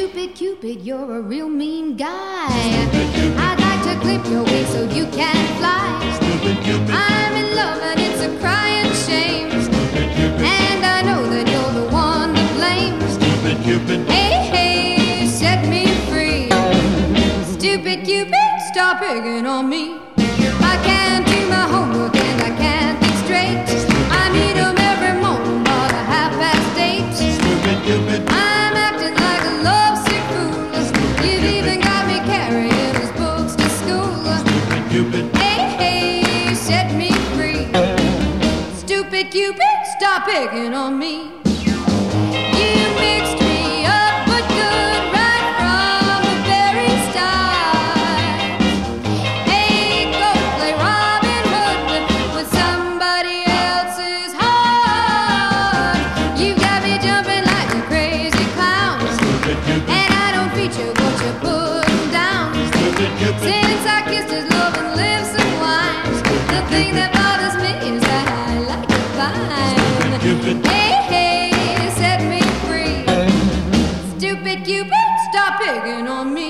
Stupid Cupid, you're a real mean guy. I'd like to clip your wings so you can't fly. I'm in love and it's a crying shame. And I know that you're the one to blame. Hey, hey, set me free. Stupid Cupid, stop picking on me. I can't do my homework and I can't think straight. I need 'em every morning about 8:30. I'm acting like a lovesick fool. You've even got me carrying his books to school. Hey, hey, set me free. Stupid Cupid, stop picking on me. You mixed me up but good right from the very start. Hey, go play Robin Hood with somebody else's heart. You got me jumping like a crazy clown, and I don't feature what you're putting down. Since I kissed his loving lips and wine, the thing that bothers me is that I like it fine. Hey, hey, set me free. Stupid Cupid, stop picking on me.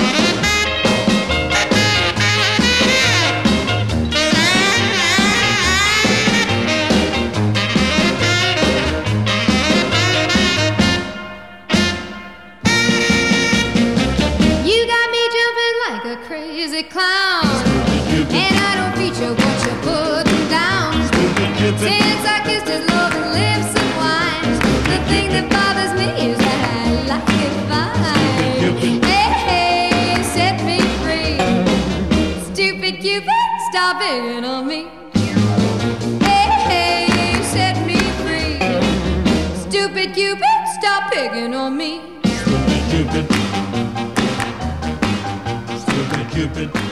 You got me jumping like a crazy clown, and I don't feature what you're putting down. Since I kissed his loving lips and wine, the thing that bothers me is that I like it fine. Hey, hey, set me free. Stupid Cupid, stop picking on me. Hey, hey, set me free. Stupid Cupid, stop picking on me. Stupid Cupid.